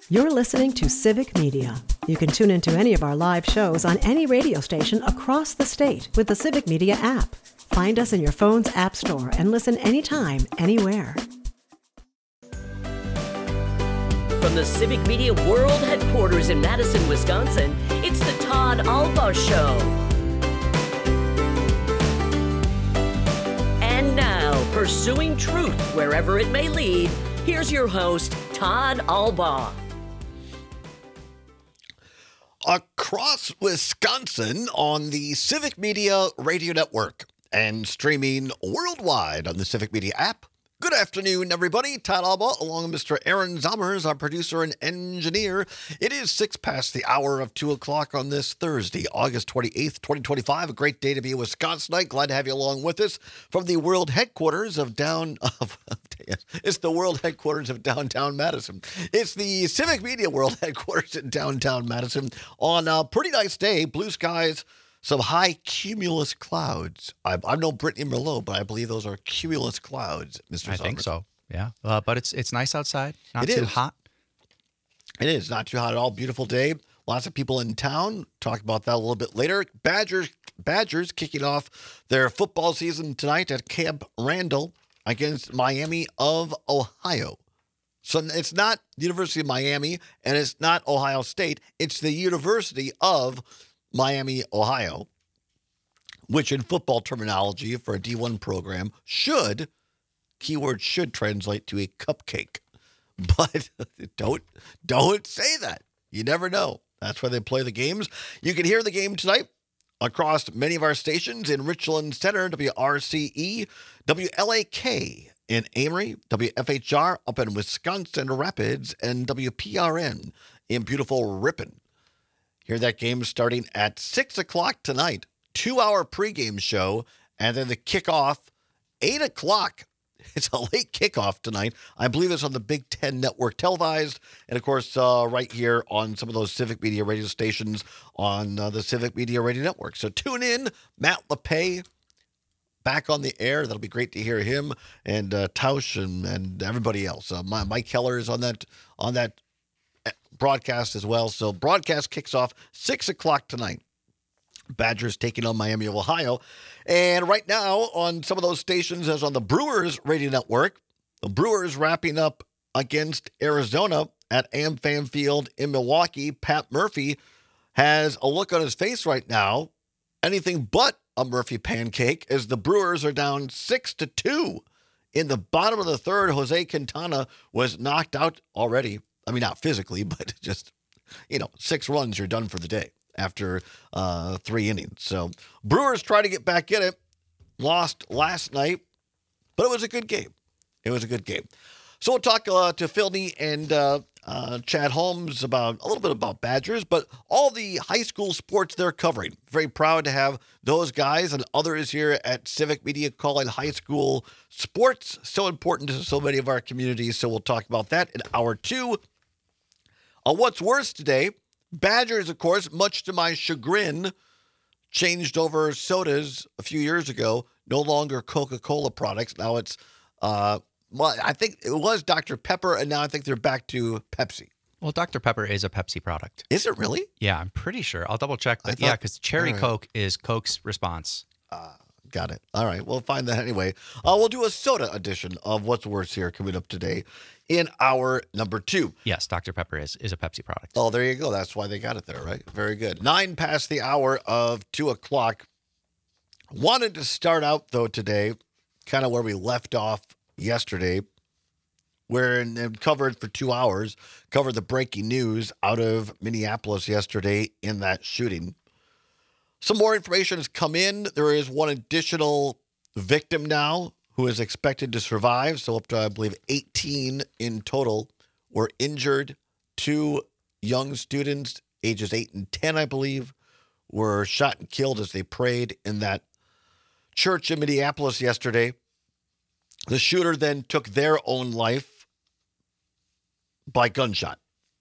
You're listening to Civic Media. You can tune into any of our live shows on any radio station across the state with the Civic Media app. Find us in your phone's app store and listen anytime, anywhere. From the Civic Media World Headquarters in Madison, Wisconsin, it's the Todd Albaugh Show. And now, pursuing truth wherever it may lead, here's your host, Todd Albaugh. Across Wisconsin on the Civic Media Radio Network and streaming worldwide on the Civic Media app. Good afternoon, everybody. Todd Albaugh, along with Mr. Aaron Zommers, our producer and engineer. It is 6 past the hour of 2 o'clock on this Thursday, August 28th, 2025. A great day to be a Wisconsinite. Glad to have you along with us from the world headquarters of it's the world headquarters of downtown Madison. It's the Civic Media World Headquarters in downtown Madison on a pretty nice day. Blue skies. Some high cumulus clouds. I know Brittany Merlot, but I believe those are cumulus clouds, Mr. I think so, yeah. But it's nice outside, not too hot. It is not too hot at all. Beautiful day. Lots of people in town. Talk about that a little bit later. Badgers kicking off their football season tonight at Camp Randall against Miami of Ohio. So it's not the University of Miami, and it's not Ohio State. It's the University of Miami, Ohio, which in football terminology for a D1 program should translate to a cupcake. But don't say that. You never know. That's why they play the games. You can hear the game tonight across many of our stations in Richland Center, WRCE, WLAK in Amory, WFHR up in Wisconsin Rapids, and WPRN in beautiful Ripon. Hear that game starting at 6 o'clock tonight, 2-hour pregame show, and then the kickoff, 8 o'clock. It's a late kickoff tonight. I believe it's on the Big Ten Network televised, and of course, right here on some of those Civic Media radio stations on the Civic Media Radio Network. So tune in. Matt LePay back on the air. That'll be great to hear him, and Tausch and everybody else. Mike Keller is on that broadcast as well. So broadcast kicks off 6 o'clock tonight. Badgers taking on Miami of Ohio. And right now on some of those stations, as on the Brewers radio network, the Brewers wrapping up against Arizona at AmFam Field in Milwaukee. Pat Murphy has a look on his face right now, anything but a Murphy pancake, as the Brewers are down 6-2 in the bottom of the third. Jose Quintana was knocked out already. I mean, not physically, but just, 6 runs, you're done for the day after 3 innings. So Brewers try to get back in it. Lost last night, but it was a good game. So we'll talk to Philney and Chad Holmes about a little bit about Badgers, but all the high school sports they're covering. Very proud to have those guys and others here at Civic Media calling high school sports so important to so many of our communities. So we'll talk about that in hour 2. What's worse today, Badgers, of course, much to my chagrin, changed over sodas a few years ago. No longer Coca-Cola products. Now it's, I think it was Dr. Pepper, and now I think they're back to Pepsi. Well, Dr. Pepper is a Pepsi product. Is it really? Yeah, I'm pretty sure. I'll double check. But yeah, because Cherry Coke is Coke's response. Got it. All right. We'll find that anyway. We'll do a soda edition of What's Worse here coming up today in hour number 2. Yes, Dr. Pepper is a Pepsi product. Oh, there you go. That's why they got it there, right? Very good. 9 past the hour of 2 o'clock. Wanted to start out, though, today, kind of where we left off yesterday, where and covered for 2 hours, covered the breaking news out of Minneapolis yesterday in that shooting. Some more information has come in. There is one additional victim now who is expected to survive. So up to, I believe, 18 in total were injured. 2 young students, ages 8 and 10, I believe, were shot and killed as they prayed in that church in Minneapolis yesterday. The shooter then took their own life by gunshot.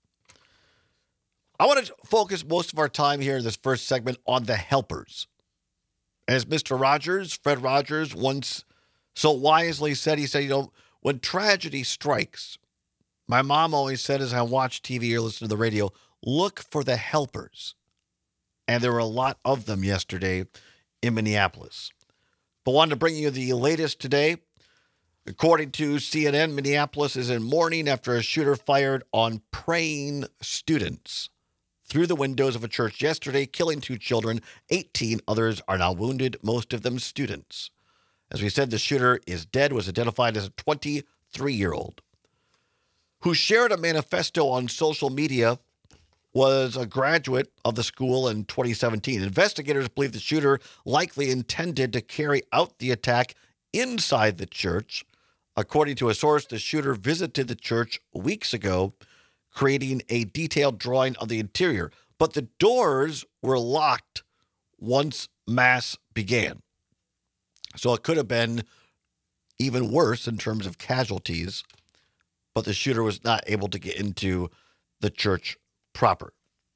I want to focus most of our time here in this first segment on the helpers. As Mr. Rogers, Fred Rogers, once so wisely said, he said, when tragedy strikes, My mom always said as I watch TV or listen to the radio, look for the helpers. And there were a lot of them yesterday in Minneapolis. But wanted to bring you the latest today. According to CNN, Minneapolis is in mourning after a shooter fired on praying students through the windows of a church yesterday, killing 2 children. 18 others are now wounded, most of them students. As we said, the shooter is dead, was identified as a 23-year-old who shared a manifesto on social media, was a graduate of the school in 2017. Investigators believe the shooter likely intended to carry out the attack inside the church. According to a source, the shooter visited the church weeks ago, creating a detailed drawing of the interior. But the doors were locked once Mass began. So it could have been even worse in terms of casualties, but the shooter was not able to get into the church proper.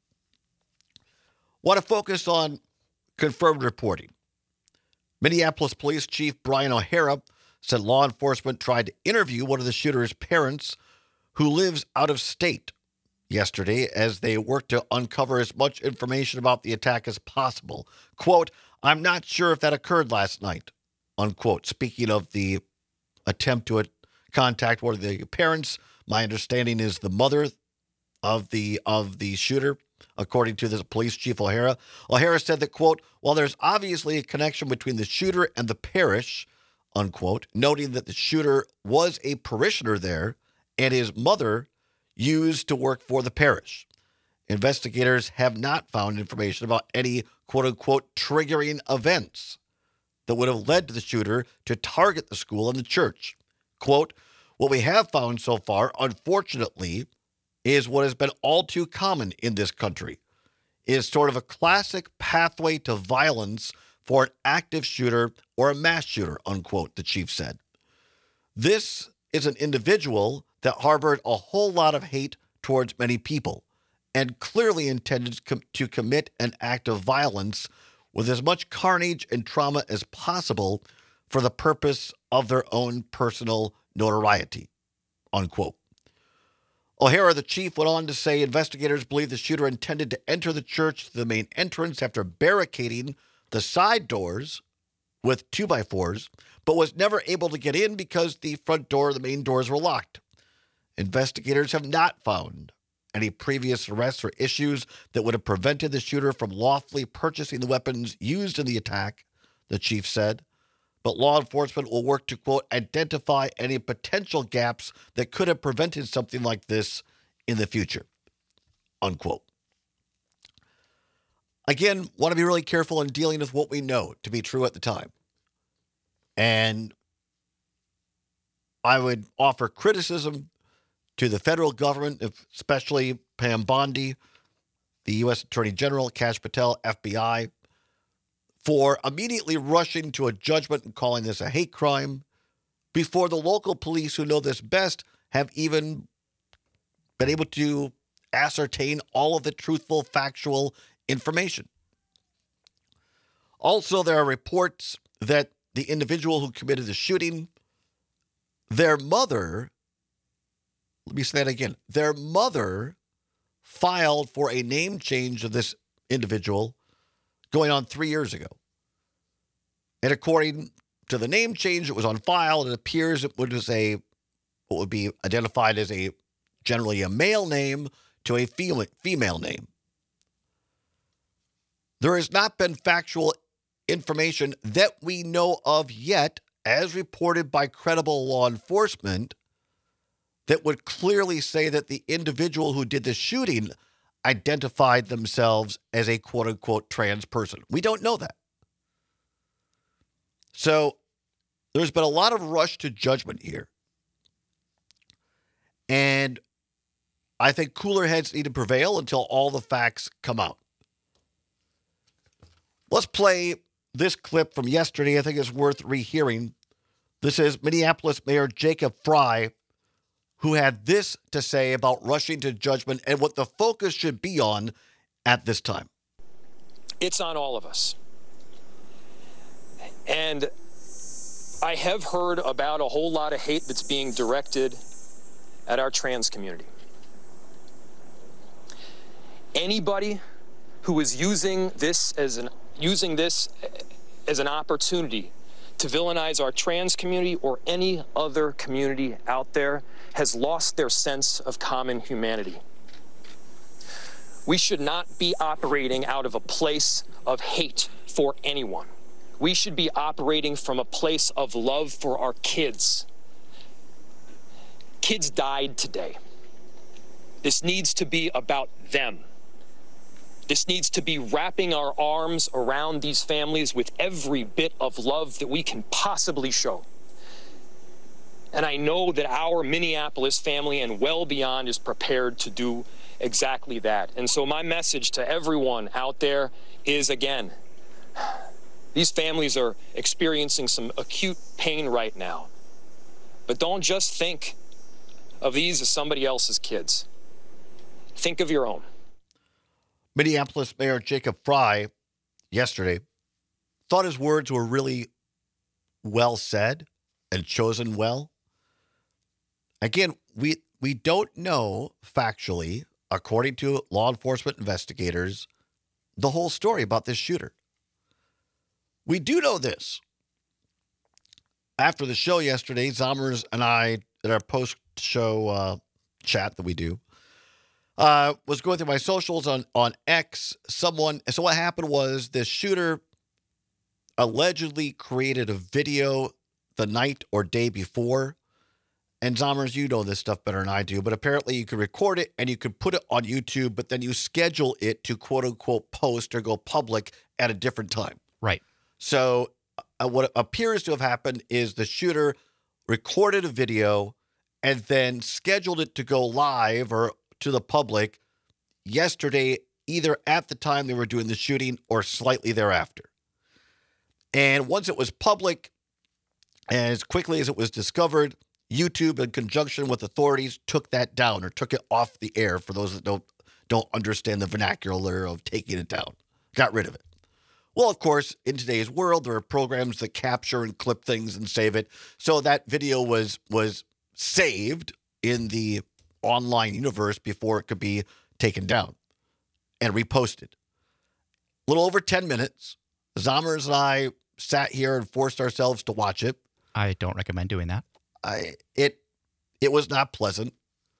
Want to focus on confirmed reporting. Minneapolis Police Chief Brian O'Hara said law enforcement tried to interview one of the shooter's parents who lives out of state yesterday as they worked to uncover as much information about the attack as possible. Quote, I'm not sure if that occurred last night, unquote. Speaking of the attempt to contact one of the parents, my understanding is the mother of the shooter, according to the police chief O'Hara. O'Hara said that, quote, while there's obviously a connection between the shooter and the parish, unquote, noting that the shooter was a parishioner there and his mother used to work for the parish. Investigators have not found information about any, quote unquote, triggering events that would have led to the shooter to target the school and the church. Quote, what we have found so far, unfortunately, is what has been all too common in this country, is sort of a classic pathway to violence for an active shooter or a mass shooter, unquote, the chief said. This is an individual that harbored a whole lot of hate towards many people and clearly intended to commit an act of violence with as much carnage and trauma as possible for the purpose of their own personal notoriety, unquote. O'Hara, the chief, went on to say investigators believe the shooter intended to enter the church through the main entrance after barricading the side doors with 2x4s, but was never able to get in because the front door, the main doors were locked. Investigators have not found any previous arrests or issues that would have prevented the shooter from lawfully purchasing the weapons used in the attack, the chief said. But law enforcement will work to, quote, identify any potential gaps that could have prevented something like this in the future, unquote. Again, want to be really careful in dealing with what we know to be true at the time. And I would offer criticism to the federal government, especially Pam Bondi, the U.S. Attorney General, Kash Patel, FBI, for immediately rushing to a judgment and calling this a hate crime before the local police who know this best have even been able to ascertain all of the truthful, factual information. Also, there are reports that the individual who committed the shooting, their mother, let me say that again, their mother filed for a name change of this individual going on 3 years ago. And according to the name change that was on file, it appears it was what would be identified as generally a male name to a female name. There has not been factual information that we know of yet, as reported by credible law enforcement, that would clearly say that the individual who did the shooting identified themselves as a quote-unquote trans person. We don't know that. So there's been a lot of rush to judgment here. And I think cooler heads need to prevail until all the facts come out. Let's play this clip from yesterday. I think it's worth rehearing. This is Minneapolis Mayor Jacob Frey, who had this to say about rushing to judgment and what the focus should be on at this time. It's on all of us. And I have heard about a whole lot of hate that's being directed at our trans community. Anybody who is using this as an opportunity to villainize our trans community or any other community out there has lost their sense of common humanity. We should not be operating out of a place of hate for anyone. We should be operating from a place of love for our kids. Kids died today. This needs to be about them. This needs to be wrapping our arms around these families with every bit of love that we can possibly show. And I know that our Minneapolis family and well beyond is prepared to do exactly that. And so my message to everyone out there is, again, these families are experiencing some acute pain right now. But don't just think of these as somebody else's kids. Think of your own. Minneapolis Mayor Jacob Frey yesterday thought his words were really well said and chosen well. Again, we don't know factually, according to law enforcement investigators, the whole story about this shooter. We do know this. After the show yesterday, Zommers and I, at our post-show chat that we do, was going through my socials on X. So what happened was this shooter allegedly created a video the night or day before. And Zommers, you know this stuff better than I do, but apparently you could record it and you could put it on YouTube, but then you schedule it to quote unquote post or go public at a different time. Right. So what appears to have happened is the shooter recorded a video and then scheduled it to go live or to the public yesterday, either at the time they were doing the shooting or slightly thereafter. And once it was public, as quickly as it was discovered, YouTube, in conjunction with authorities, took that down or took it off the air. For those that don't understand the vernacular of taking it down, got rid of it. Well, of course, in today's world, there are programs that capture and clip things and save it. So that video was saved in the online universe before it could be taken down and reposted. A little over 10 minutes. Zommers and I sat here and forced ourselves to watch it. I don't recommend doing that. It was not pleasant.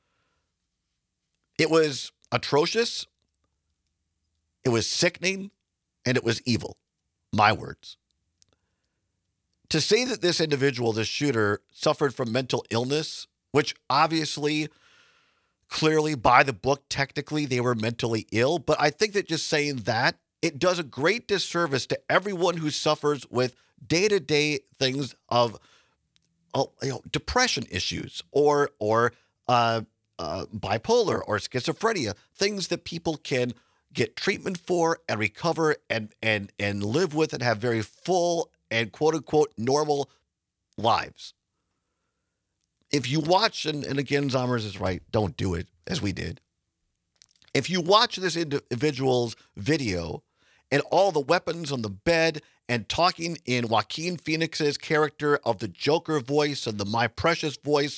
It was atrocious. It was sickening, and it was evil. My words. To say that this individual, this shooter, suffered from mental illness, which obviously, clearly, by the book, technically, they were mentally ill. But I think that just saying that, it does a great disservice to everyone who suffers with day-to-day things of depression issues or bipolar or schizophrenia, things that people can get treatment for and recover and live with and have very full and quote-unquote normal lives. If you watch, and again, Zommers is right, don't do it as we did. If you watch this individual's video and all the weapons on the bed and talking in Joaquin Phoenix's character of the Joker voice and the My Precious voice,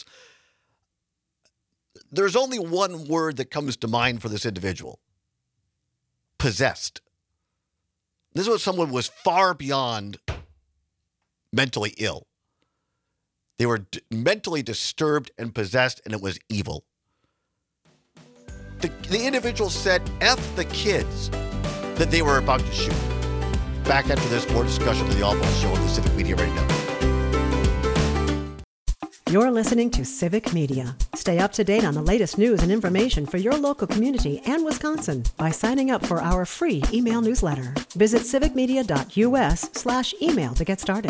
there's only one word that comes to mind for this individual. Possessed. This was someone who was far beyond mentally ill. They were mentally disturbed and possessed, and it was evil. The individual said, F the kids that they were about to shoot. Back after this, more discussion of the All Ball Show on the Civic Media Radio Network. You're listening to Civic Media. Stay up to date on the latest news and information for your local community and Wisconsin by signing up for our free email newsletter. Visit civicmedia.us/email to get started.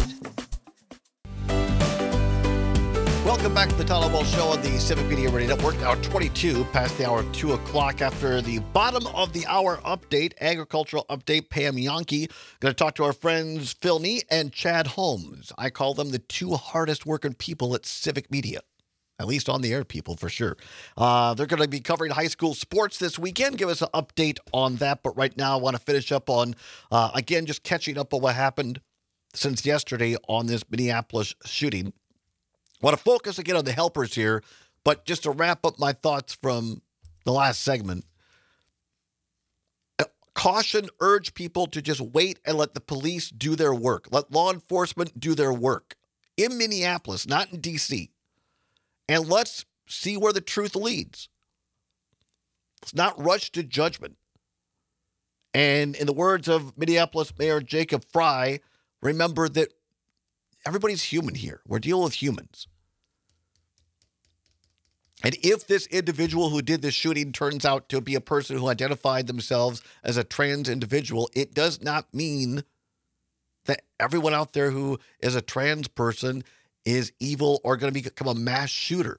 Welcome back to the Todd All Ball Show on the Civic Media Radio Network. Hour 22, past the hour of 2 o'clock. After the bottom of the hour update, agricultural update, Pam Yonke. Going to talk to our friends Phil Nee and Chad Holmes. I call them the two hardest working people at Civic Media. At least on the air people, for sure. They're going to be covering high school sports this weekend. Give us an update on that. But right now, I want to finish up on, again, just catching up on what happened since yesterday on this Minneapolis shooting. I want to focus again on the helpers here But just to wrap up my thoughts from the last segment, caution, urge people to just wait and let the police do their work. Let law enforcement do their work in Minneapolis, not in D.C. And let's see where the truth leads. Let's not rush to judgment. And in the words of Minneapolis Mayor Jacob Frey, remember that everybody's human here. We're dealing with humans. And if this individual who did this shooting turns out to be a person who identified themselves as a trans individual, it does not mean that everyone out there who is a trans person is evil or going to become a mass shooter.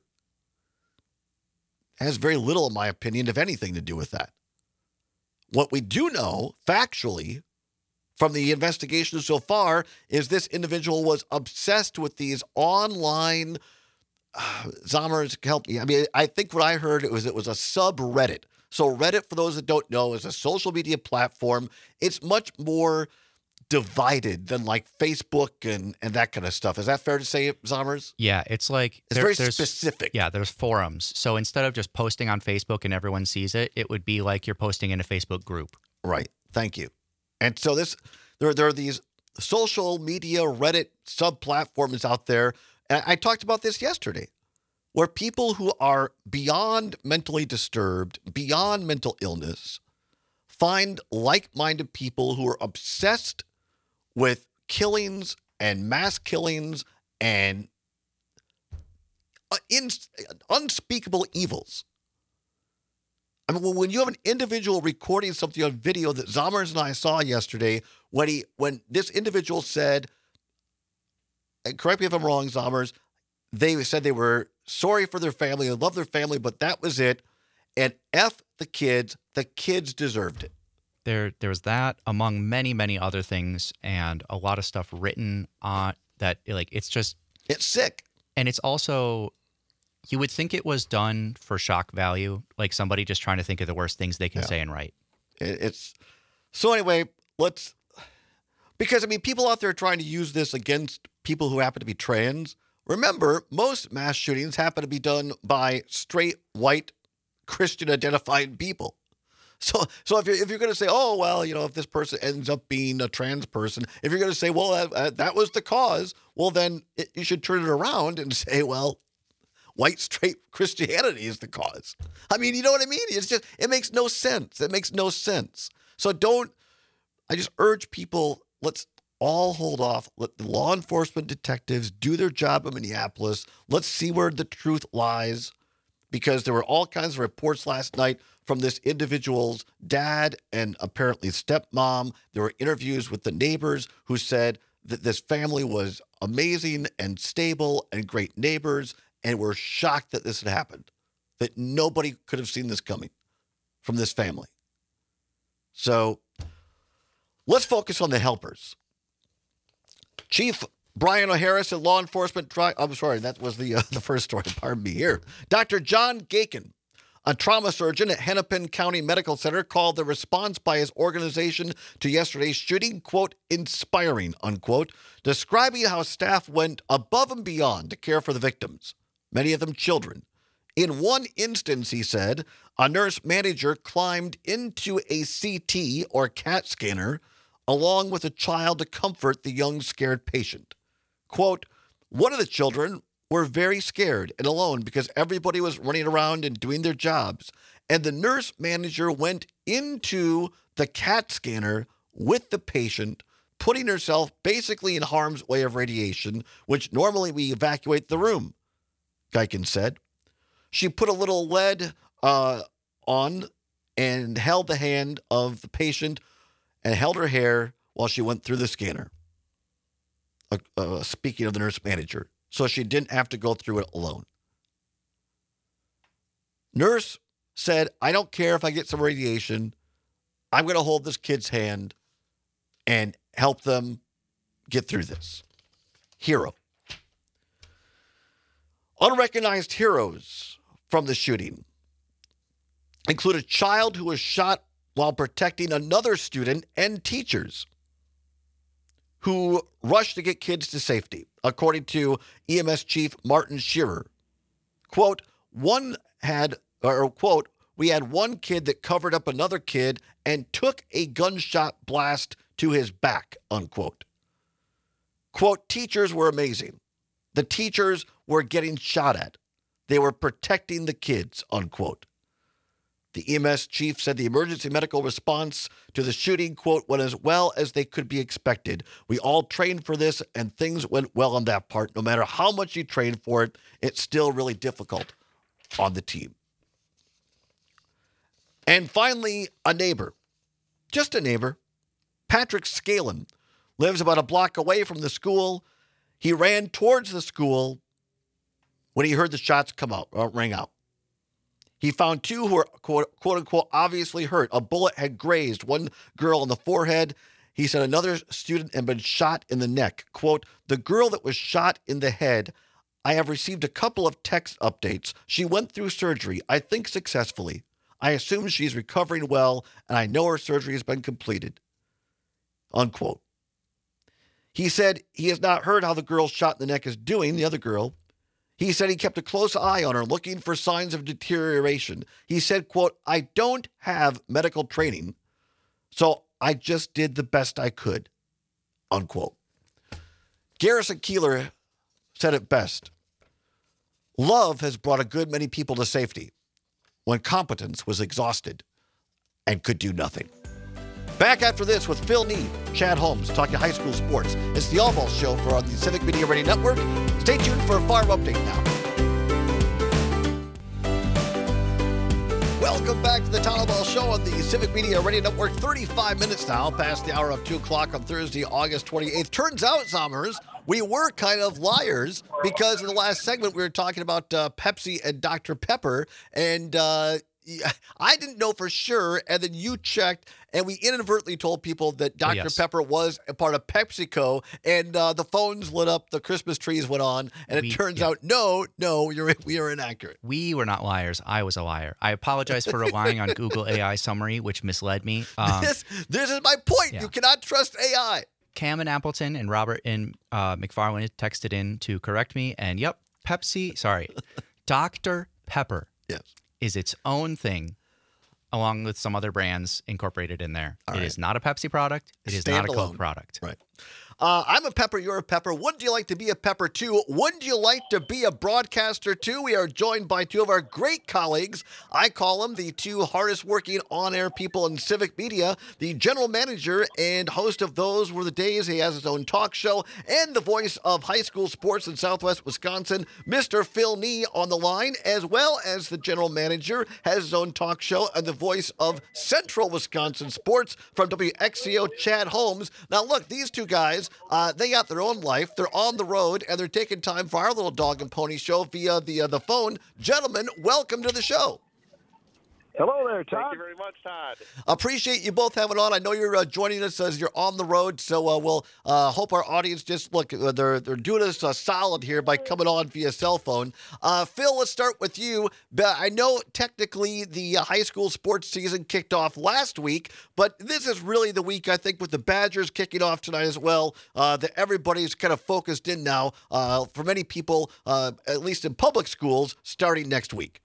It has very little, in my opinion, if anything, to do with that. What we do know, factually, from the investigation so far, is this individual was obsessed with these online Zommers, help me. I mean, I think what I heard it was a subreddit. So Reddit, for those that don't know, is a social media platform. It's much more divided than like Facebook and that kind of stuff. Is that fair to say, Zommers? Yeah, it's like it's very specific. Yeah, there's forums. So instead of just posting on Facebook and everyone sees it, it would be like you're posting in a Facebook group. Right. Thank you. And so there are these social media Reddit sub-platforms out there. And I talked about this yesterday, where people who are beyond mentally disturbed, beyond mental illness, find like-minded people who are obsessed with killings and mass killings and unspeakable evils. I mean, when you have an individual recording something on video that Zommers and I saw yesterday, when this individual said, and correct me if I'm wrong, Zommers, they said they were sorry for their family, they love their family, but that was it. And F the kids deserved it. There was that, among many, many other things, and a lot of stuff written on that. Like, it's sick. And it's also, you would think it was done for shock value, like somebody just trying to think of the worst things they can say and write. So anyway, because I mean, people out there trying to use this against people who happen to be trans. Remember, most mass shootings happen to be done by straight, white, Christian-identified people. So if you're going to say, oh, well, you know, if this person ends up being a trans person, if you're going to say, well, that was the cause, well, then you should turn it around and say, well, white, straight Christianity is the cause. I mean, you know what I mean? It's just, it makes no sense. It makes no sense. So I just urge people, let's all hold off. Let the law enforcement detectives do their job in Minneapolis. Let's see where the truth lies, because there were all kinds of reports last night from this individual's dad and apparently stepmom. There were interviews with the neighbors who said that this family was amazing and stable and great neighbors, and were shocked that this had happened, that nobody could have seen this coming from this family. So let's focus on the helpers. Chief Brian O'Hara said law enforcement I'm sorry, that was the first story. Pardon me here. Dr. John Gakin, a trauma surgeon at Hennepin County Medical Center, called the response by his organization to yesterday's shooting, quote, inspiring, unquote, describing how staff went above and beyond to care for the victims, many of them children. In one instance, he said, a nurse manager climbed into a CT or CAT scanner along with a child to comfort the young, scared patient. Quote, one of the children were very scared and alone because everybody was running around and doing their jobs. And the nurse manager went into the CAT scanner with the patient, putting herself basically in harm's way of radiation, which normally we evacuate the room, Geiken said. She put a little lead on and held the hand of the patient and held her hair while she went through the scanner. Speaking of the nurse manager. So she didn't have to go through it alone. Nurse said, I don't care if I get some radiation. I'm going to hold this kid's hand and help them get through this. Hero. Unrecognized heroes from the shooting include a child who was shot while protecting another student and teachers who rushed to get kids to safety, according to EMS Chief Martin Shearer. Quote, quote, we had one kid that covered up another kid and took a gunshot blast to his back, unquote. Quote, teachers were amazing. The teachers were getting shot at. They were protecting the kids, unquote. The EMS chief said the emergency medical response to the shooting, quote, went as well as they could be expected. We all trained for this and things went well on that part. No matter how much you train for it, it's still really difficult on the team. And finally, a neighbor, just a neighbor, Patrick Scalen, lives about a block away from the school. He ran towards the school when he heard the shots ring out. He found two who were, quote unquote, obviously hurt. A bullet had grazed one girl in the forehead. He said another student had been shot in the neck. Quote, the girl that was shot in the head, I have received a couple of text updates. She went through surgery, I think successfully. I assume she's recovering well, and I know her surgery has been completed. Unquote. He said he has not heard how the girl shot in the neck is doing, the other girl. He said he kept a close eye on her, looking for signs of deterioration. He said, quote, I don't have medical training, so I just did the best I could, unquote. Garrison Keillor said it best. Love has brought a good many people to safety when competence was exhausted and could do nothing. Back after this with Phil Need, Chad Holmes, talking high school sports. It's the All Ball Show for the Civic Media Radio Network. Stay tuned for a farm update now. Welcome back to the Town Ball Show on the Civic Media Radio Network. 35 minutes now past the hour of 2 o'clock on Thursday, August 28th. Turns out, Zommers, we were kind of liars because in the last segment we were talking about Pepsi and Dr. Pepper, and I didn't know for sure, and then you checked, and we inadvertently told people that Dr. Pepper was a part of PepsiCo, and the phones lit up, the Christmas trees went on, and it turns out, no, we are inaccurate. We were not liars. I was a liar. I apologize for relying on Google AI summary, which misled me. This is my point. Yeah. You cannot trust AI. Cam and Appleton and Robert and McFarland texted in to correct me, and Dr. Pepper. Yes. Is its own thing, along with some other brands incorporated in there. It is not a Pepsi product. It is not a Coke product. Right. I'm a pepper, you're a pepper. Wouldn't you like to be a pepper too? Wouldn't you like to be a broadcaster too? We are joined by two of our great colleagues. I call them the two hardest working on-air people in civic media. The general manager and host of Those Were the Days. He has his own talk show and the voice of high school sports in Southwest Wisconsin, Mr. Phil Nee on the line, as well as the general manager has his own talk show and the voice of Central Wisconsin sports from WXCO, Chad Holmes. Now look, these two guys, they got their own life. They're on the road, and they're taking time for our little dog and pony show via the phone. Gentlemen, welcome to the show. Hello there, Todd. Thank you very much, Todd. Appreciate you both having on. I know you're joining us as you're on the road, so we'll hope our audience just look. They're doing us a solid here by coming on via cell phone. Phil, let's start with you. I know technically the high school sports season kicked off last week, but this is really the week, I think, with the Badgers kicking off tonight as well, that everybody's kind of focused in now, for many people, at least in public schools, starting next week.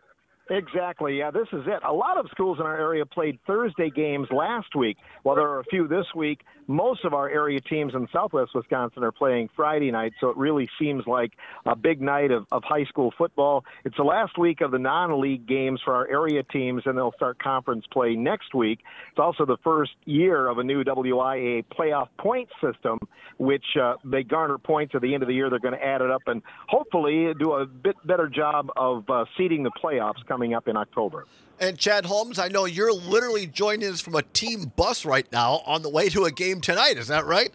Exactly. Yeah, this is it. A lot of schools in our area played Thursday games last week. While there are a few this week, most of our area teams in Southwest Wisconsin are playing Friday night, so it really seems like a big night of high school football. It's the last week of the non-league games for our area teams, and they'll start conference play next week. It's also the first year of a new WIAA playoff point system, which they garner points at the end of the year. They're going to add it up and hopefully do a bit better job of seeding the playoffs coming up in October. And Chad Holmes, I know you're literally joining us from a team bus right now on the way to a game tonight. Is that right?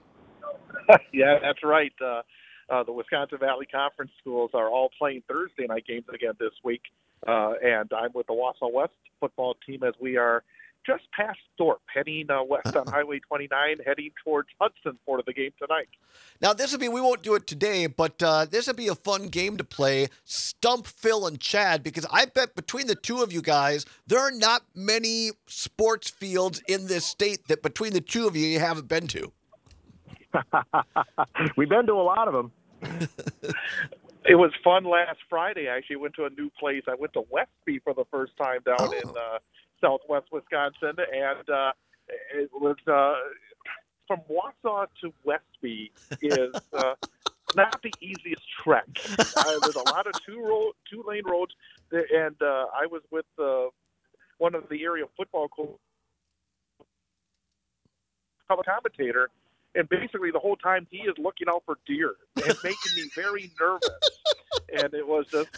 Yeah, that's right. The Wisconsin Valley Conference schools are all playing Thursday night games again this week. And I'm with the Wausau West football team as we are just past Thorpe, heading west on Highway 29, heading towards Hudson for the game tonight. Now, this will be, we won't do it today, but this will be a fun game to play, Stump Phil and Chad, because I bet between the two of you guys, there are not many sports fields in this state that between the two of you haven't been to. We've been to a lot of them. It was fun last Friday. I actually went to a new place. I went to Westby for the first time down in southwest Wisconsin, and it was from Wausau to Westby is not the easiest trek. There's a lot of two-lane roads, and I was with one of the area football coaches, color commentator, and basically the whole time he is looking out for deer and making me very nervous. And it was just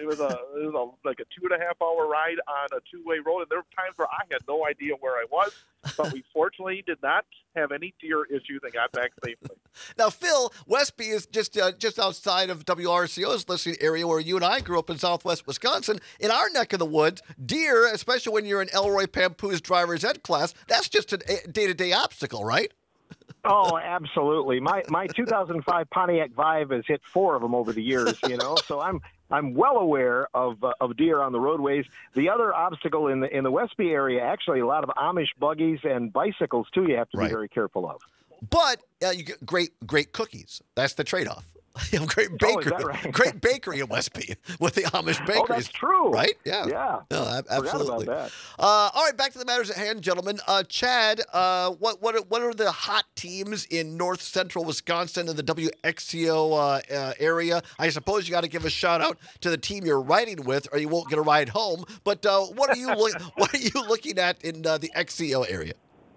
like a 2.5-hour ride on a two-way road, and there were times where I had no idea where I was, but we fortunately did not have any deer issues and got back safely. Now, Phil, Westby is just outside of WRCO's listening area where you and I grew up in southwest Wisconsin. In our neck of the woods, deer, especially when you're in Elroy Pampoo's driver's ed class, that's just a day-to-day obstacle, right? Oh, absolutely. My 2005 Pontiac Vibe has hit 4 of them over the years, so I'm well aware of deer on the roadways. The other obstacle in the Westby area, actually, a lot of Amish buggies and bicycles, too, you have to be very careful of. But you get great cookies. That's the trade-off. Great bakery, is that right? Great bakery in Westby with the Amish bakeries. Oh, that's true. Right? Yeah. No, absolutely. Forgot about that. All right, back to the matters at hand, gentlemen. Chad, what are the hot teams in north central Wisconsin and the WXCO area? I suppose you got to give a shout out to the team you're riding with, or you won't get a ride home. But what are you looking at in the XCO area?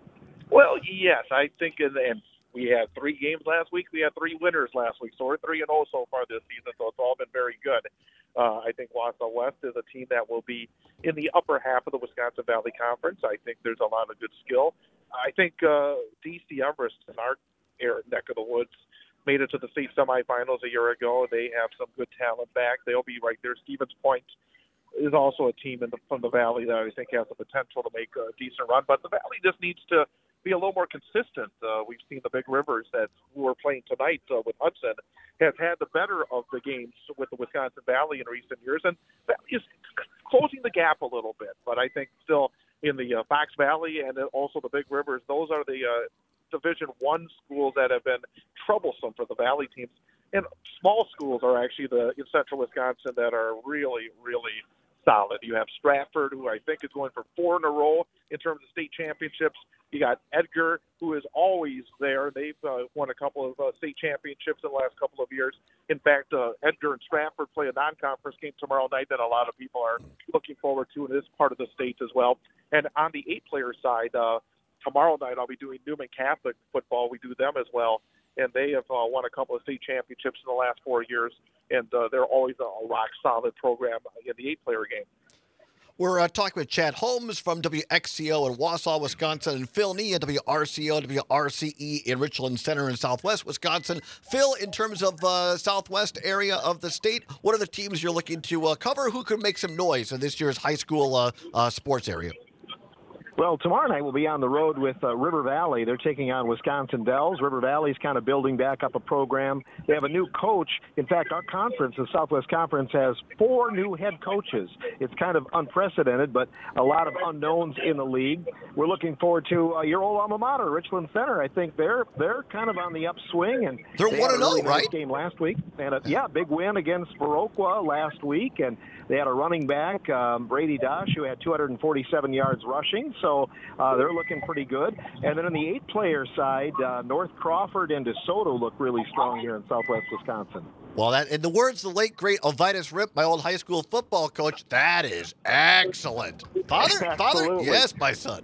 Well, yes, I think and we had 3 games last week. We had 3 winners last week, so we're 3-0 so far this season. So it's all been very good. I think Wausau West is a team that will be in the upper half of the Wisconsin Valley Conference. I think there's a lot of good skill. I think DC Everest in our neck of the woods made it to the state semifinals a year ago. They have some good talent back. They'll be right there. Stevens Point is also a team from the Valley that I think has the potential to make a decent run. But the Valley just needs to be a little more consistent. We've seen the Big Rivers who are playing tonight with Hudson has had the better of the games with the Wisconsin Valley in recent years, and Valley is closing the gap a little bit. But I think still in the Fox Valley and also the Big Rivers, those are the Division I schools that have been troublesome for the Valley teams. And small schools are actually in central Wisconsin that are really, really solid. You have Stratford, who I think is going for 4 in a row in terms of state championships. You got Edgar, who is always there. They've won a couple of state championships in the last couple of years. In fact, Edgar and Stratford play a non-conference game tomorrow night that a lot of people are looking forward to in this part of the state as well. And on the 8-player side, tomorrow night I'll be doing Newman Catholic football. We do them as well. And they have won a couple of state championships in the last 4 years. And they're always a rock-solid program in the 8-player game. We're talking with Chad Holmes from WXCO in Wausau, Wisconsin, and Phil Nee at WRCO, WRCE in Richland Center in Southwest Wisconsin. Phil, in terms of Southwest area of the state, what are the teams you're looking to cover? Who could make some noise in this year's high school sports area? Well, tomorrow night we'll be on the road with River Valley. They're taking on Wisconsin Dells. River Valley's kind of building back up a program. They have a new coach. In fact, our conference, the Southwest Conference, has 4 new head coaches. It's kind of unprecedented, but a lot of unknowns in the league. We're looking forward to your old alma mater, Richland Center. I think they're kind of on the upswing, and they're 1-0, really nice right? Game last week, and big win against Viroqua last week, and they had a running back, Brady Dosh, who had 247 yards rushing. So they're looking pretty good. And then on the 8-player side, North Crawford and DeSoto look really strong here in southwest Wisconsin. Well, in the words of the late, great Elvitus Rip, my old high school football coach, that is excellent. Father? Yes, my son.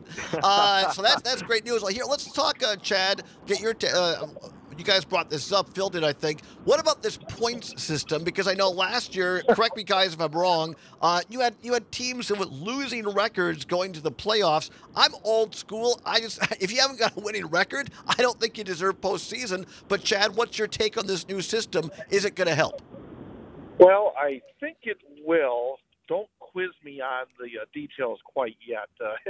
So that's great news. Here, let's talk, Chad, get your you guys brought this up, Phil did, I think. What about this points system? Because I know last year, correct me guys if I'm wrong, you had teams with losing records going to the playoffs. I'm old school. If you haven't got a winning record, I don't think you deserve postseason. But Chad, what's your take on this new system? Is it going to help? Well, I think it will. Don't quiz me on the details quite yet.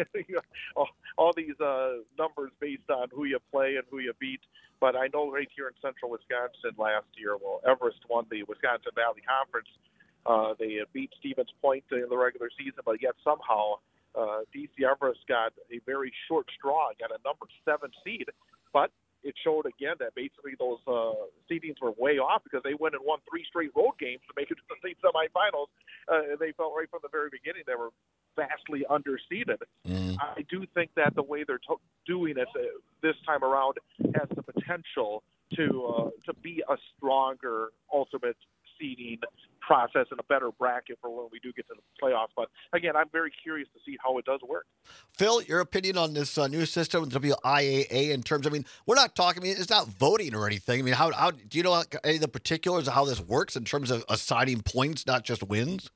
All these numbers based on who you play and who you beat. But I know right here in central Wisconsin last year, Everest won the Wisconsin Valley Conference. They beat Stevens Point in the regular season, but yet somehow DC Everest got a very short straw, got a number 7 seed. But it showed again that basically those seedings were way off because they went and won 3 straight road games to make it to the state semifinals. And they felt right from the very beginning they were vastly underseeded. I do think that the way they're doing it this time around has the potential to be a stronger ultimate seeding process and a better bracket for when we do get to the playoffs. But again, I'm very curious to see how it does work. Phil, your opinion on this new system, WIAA, in terms, we're not talking, it's not voting or anything. How do you know any of the particulars of how this works in terms of assigning points, not just wins?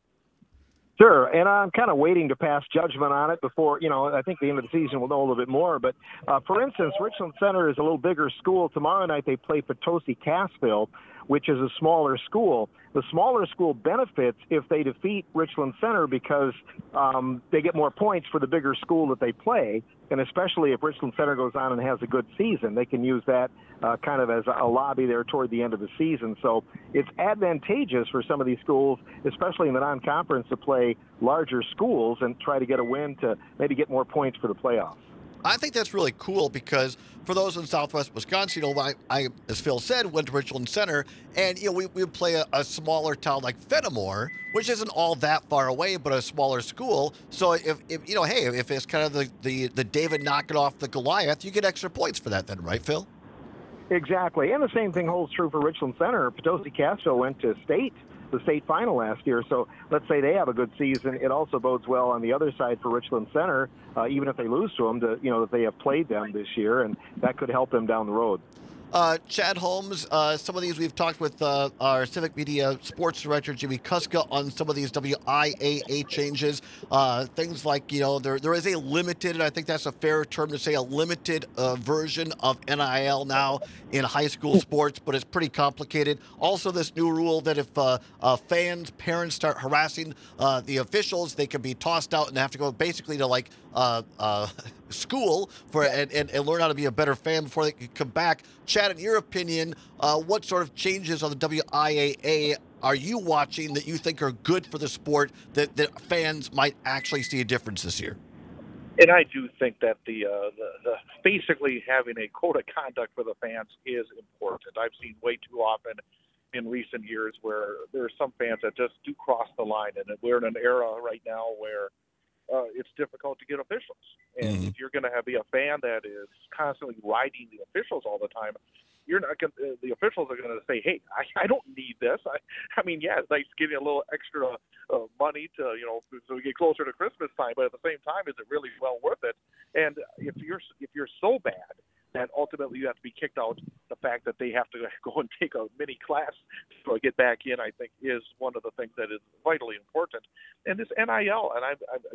Sure, and I'm kind of waiting to pass judgment on it before, I think the end of the season we'll know a little bit more. But, for instance, Richland Center is a little bigger school. Tomorrow night they play Potosi-Cassville, which is a smaller school. The smaller school benefits if they defeat Richland Center because they get more points for the bigger school that they play, and especially if Richland Center goes on and has a good season, they can use that kind of as a lobby there toward the end of the season. So it's advantageous for some of these schools, especially in the non-conference, to play larger schools and try to get a win to maybe get more points for the playoffs. I think that's really cool because for those in Southwest Wisconsin, I as Phil said, went to Richland Center, and we would play a smaller town like Fenimore, which isn't all that far away, but a smaller school. So if it's kind of the David knocking off the Goliath, you get extra points for that then, right, Phil? Exactly, and the same thing holds true for Richland Center. Potosi-Cassville went to the state final last year. So let's say they have a good season. It also bodes well on the other side for Richland Center, even if they lose to them, that they have played them this year, and that could help them down the road. Chad Holmes, some of these we've talked with our Civic Media Sports Director, Jimmy Kuska, on some of these WIAA changes. Things like, there is a limited, and I think that's a fair term to say, a limited version of NIL now in high school sports, but it's pretty complicated. Also, this new rule that if parents start harassing the officials, they can be tossed out and have to go basically to school and learn how to be a better fan before they can come back. Chad, in your opinion, what sort of changes on the WIAA are you watching that you think are good for the sport that fans might actually see a difference this year? And I do think that the basically having a code of conduct for the fans is important. I've seen way too often in recent years where there are some fans that just do cross the line, and we're in an era right now where it's difficult to get officials. And if you're going to be a fan that is constantly riding the officials all the time, you're not going. The officials are going to say, "Hey, I don't need this. I mean, yeah, it's nice getting a little extra money to so we get closer to Christmas time, but at the same time, is it really well worth it?" And if you're so bad that ultimately you have to be kicked out, the fact that they have to go and take a mini class to get back in, I think, is one of the things that is vitally important. And this NIL, and I'm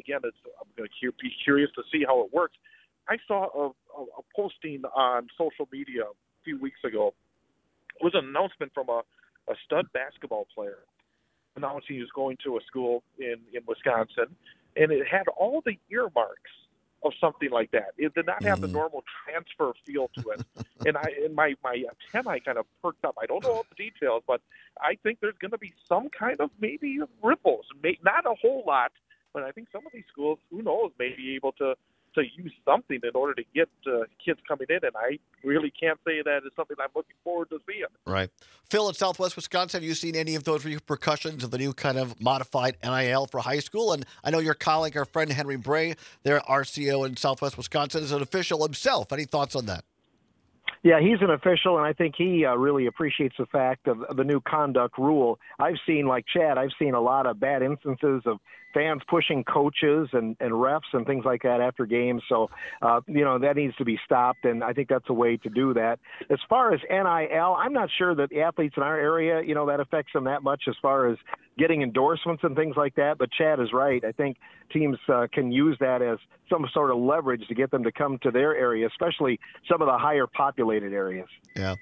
going to be curious to see how it works. I saw a posting on social media a few weeks ago. It was an announcement from a stud basketball player announcing he was going to a school in Wisconsin, and it had all the earmarks of something like that. It did not have the normal transfer feel to it. And my antennae kind of perked up. I don't know all the details, but I think there's going to be some kind of maybe ripples. Not a whole lot, but I think some of these schools, who knows, may be able to use something in order to get kids coming in. And I really can't say that is something I'm looking forward to seeing. Right. Phil, in Southwest Wisconsin, have you seen any of those repercussions of the new kind of modified NIL for high school? And I know your colleague, our friend Henry Bray, their RCO in Southwest Wisconsin, is an official himself. Any thoughts on that? Yeah, he's an official, and I think he really appreciates the fact of the new conduct rule. I've seen, like Chad, a lot of bad instances of fans pushing coaches and refs and things like that after games. So, that needs to be stopped, and I think that's a way to do that. As far as NIL, I'm not sure that the athletes in our area, that affects them that much as far as getting endorsements and things like that. But Chad is right. I think teams can use that as some sort of leverage to get them to come to their area, especially some of the higher populated areas. Yeah.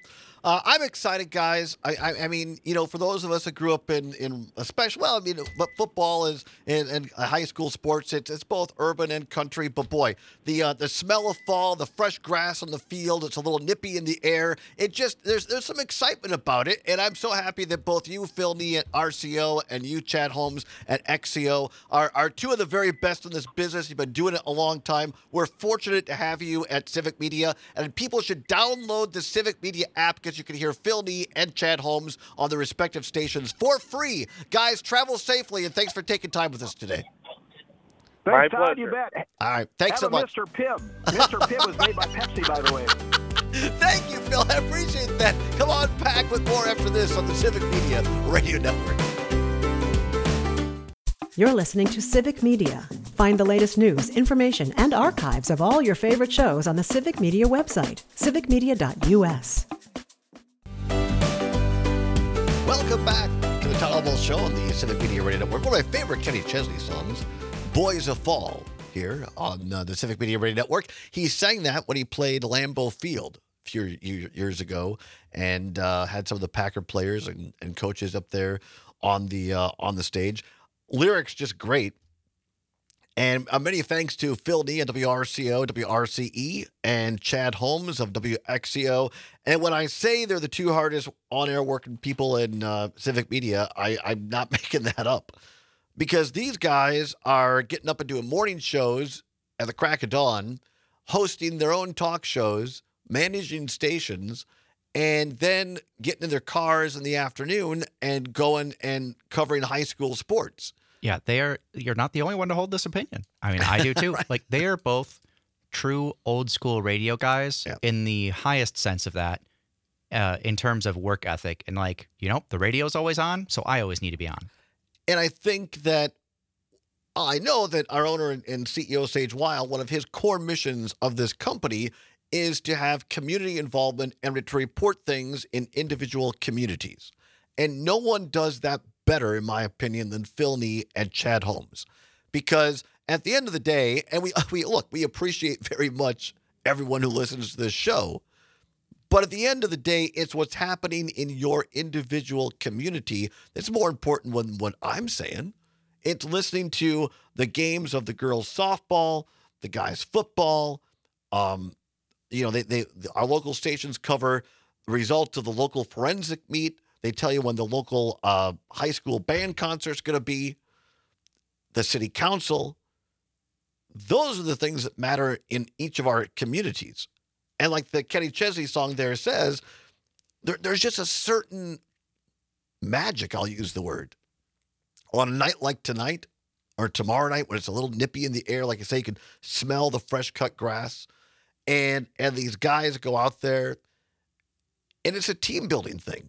I'm excited, guys. I mean, for those of us that grew up in especially, well, I mean, but football is and high school sports. It's both urban and country. But boy, the smell of fall, the fresh grass on the field. It's a little nippy in the air. It just there's some excitement about it, and I'm so happy that both you, Phil Nee at RCO, and you, Chad Holmes at XCO, are two of the very best in this business. You've been doing it a long time. We're fortunate to have you at Civic Media, and people should download the Civic Media app because you can hear Phil Nee and Chad Holmes on the respective stations for free. Guys, travel safely, and thanks for taking time with us today. My Thanks, Todd, pleasure. you bet. All right, thanks so Have a much. Mr. Pibb. Mr. Pibb was made by Pepsi, by the way. Thank you, Phil. I appreciate that. Come on back with more after this on the Civic Media Radio Network. You're listening to Civic Media. Find the latest news, information, and archives of all your favorite shows on the Civic Media website, civicmedia.us. Welcome back to the Todd Almost Show on the Civic Media Radio Network. One of my favorite Kenny Chesney songs, Boys of Fall, here on the Civic Media Radio Network. He sang that when he played Lambeau Field a few years ago, and had some of the Packer players and coaches up there on the stage. Lyrics just great. And many thanks to Phil Nee at WRCO, WRCE, and Chad Holmes of WXCO. And when I say they're the two hardest on-air working people in Civic Media, I'm not making that up. Because these guys are getting up and doing morning shows at the crack of dawn, hosting their own talk shows, managing stations, and then getting in their cars in the afternoon and going and covering high school sports. Yeah, you're not the only one to hold this opinion. I mean, I do too. Right. Like, they are both true old school radio guys in the highest sense of that, in terms of work ethic. And the radio's always on, so I always need to be on. And I think that I know that our owner and CEO, Sage Weil, one of his core missions of this company is to have community involvement and to report things in individual communities. And no one does that better, in my opinion, than Phil Nee and Chad Holmes. Because at the end of the day, and we appreciate very much everyone who listens to this show, but at the end of the day, it's what's happening in your individual community that's more important than what I'm saying. It's listening to the games of the girls' softball, the guys' football. Our local stations cover the results of the local forensic meet. They tell you when the local high school band concert's going to be, the city council. Those are the things that matter in each of our communities. And like the Kenny Chesney song there says, there's just a certain magic, I'll use the word. On a night like tonight or tomorrow night when it's a little nippy in the air, like I say, you can smell the fresh cut grass. And these guys go out there, and it's a team building thing.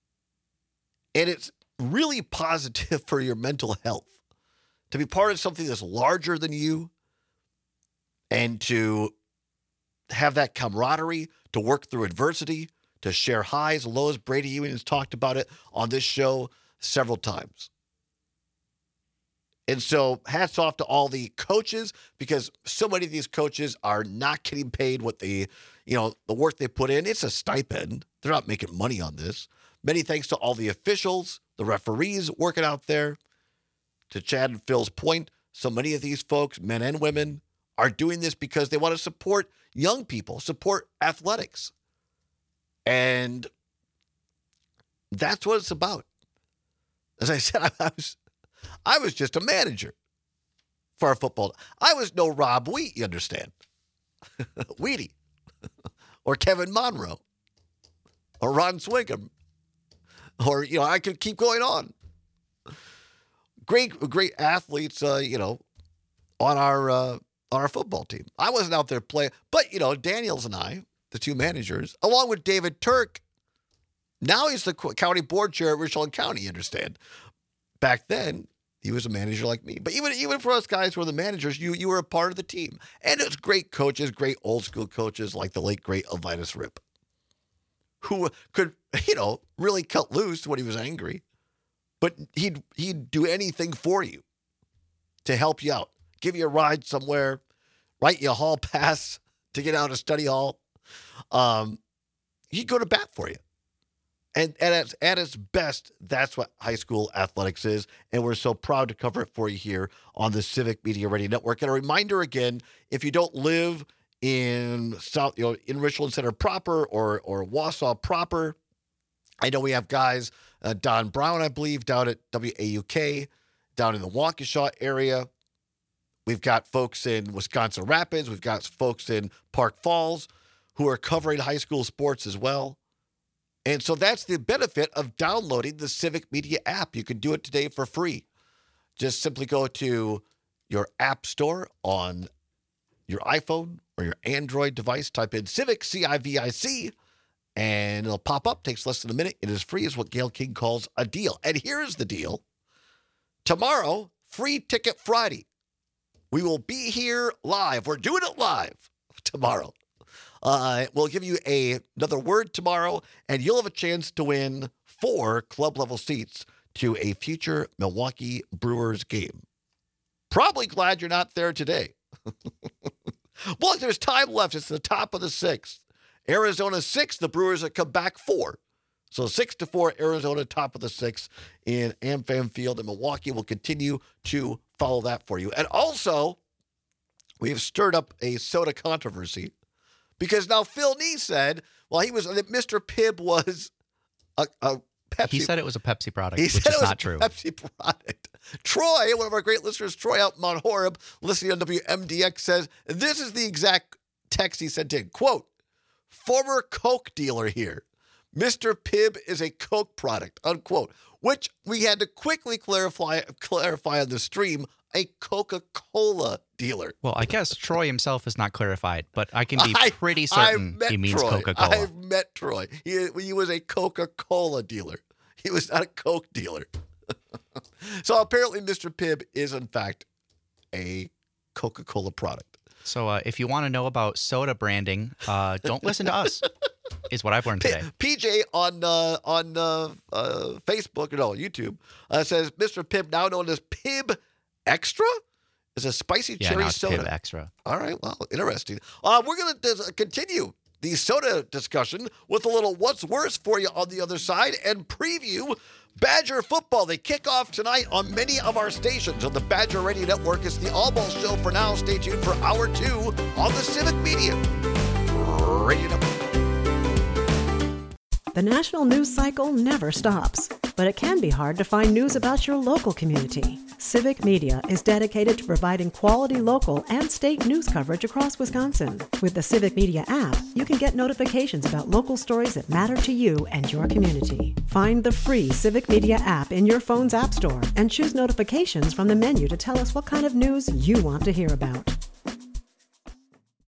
And it's really positive for your mental health to be part of something that's larger than you and to have that camaraderie, to work through adversity, to share highs and lows. Brady Ewing has talked about it on this show several times. And so hats off to all the coaches, because so many of these coaches are not getting paid what the work they put in. It's a stipend. They're not making money on this. Many thanks to all the officials, the referees working out there. To Chad and Phil's point, so many of these folks, men and women, are doing this because they want to support young people, support athletics. And that's what it's about. As I said, I was just a manager for a football. I was no Rob Wheat, you understand. Wheaty. Or Kevin Monroe. Or Ron Swingham. Or, I could keep going on. Great athletes, on our football team. I wasn't out there playing, but, Daniels and I, the two managers, along with David Turk, now he's the county board chair at Richland County, you understand. Back then, he was a manager like me. But even for us guys who were the managers, you were a part of the team. And it was great coaches, great old school coaches like the late, great Elvitus Rip, who could, really cut loose when he was angry. But he'd do anything for you to help you out. Give you a ride somewhere, write you a hall pass to get out of study hall. He'd go to bat for you. And at its best, that's what high school athletics is. And we're so proud to cover it for you here on the Civic Media Radio Network. And a reminder again, if you don't live in in Richland Center proper or Wausau proper, I know we have guys, Don Brown, I believe, down at WAUK, down in the Waukesha area. We've got folks in Wisconsin Rapids. We've got folks in Park Falls who are covering high school sports as well. And so that's the benefit of downloading the Civic Media app. You can do it today for free. Just simply go to your app store on your iPhone or your Android device. Type in Civic, CIVIC, and it'll pop up. Takes less than a minute. It is free, is what Gail King calls a deal. And here's the deal. Tomorrow, Free Ticket Friday. We will be here live. We're doing it live tomorrow. We'll give you another word tomorrow, and you'll have a chance to win 4 club-level seats to a future Milwaukee Brewers game. Probably glad you're not there today. Well, there's time left. It's the top of the 6th. Arizona 6, the Brewers have come back 4. So 6-4, Arizona, top of the 6th in AmFam Field in Milwaukee. We'll continue to follow that for you. And also, we have stirred up a soda controversy. Because now Phil Nee said, well, Mr. Pibb was a Pepsi. He said it was a Pepsi product, which is not true. Pepsi product. Troy, one of our great listeners, Troy out in Mount Horeb, listening on WMDX, says, this is the exact text he sent in. Quote, former Coke dealer here. Mr. Pibb is a Coke product, unquote, which we had to quickly clarify on the stream, a Coca-Cola dealer. Well, I guess Troy himself is not clarified, but I can be pretty certain he means Troy. Coca-Cola. I've met Troy. He was a Coca-Cola dealer. He was not a Coke dealer. So apparently Mr. Pibb is, in fact, a Coca-Cola product. So if you want to know about soda branding, don't listen to us, is what I've learned today. PJ on Facebook, YouTube, says Mr. Pibb, now known as Pibb Extra, is a spicy cherry soda. Pibb Extra. All right, well, interesting. We're going to continue the soda discussion with a little what's worse for you on the other side and preview Badger football. They kick off tonight on many of our stations on the Badger Radio Network. It's the All Ball Show for now. Stay tuned for Hour 2 on the Civic Media Radio Network. The national news cycle never stops, but it can be hard to find news about your local community. Civic Media is dedicated to providing quality local and state news coverage across Wisconsin. With the Civic Media app, you can get notifications about local stories that matter to you and your community. Find the free Civic Media app in your phone's app store and choose notifications from the menu to tell us what kind of news you want to hear about.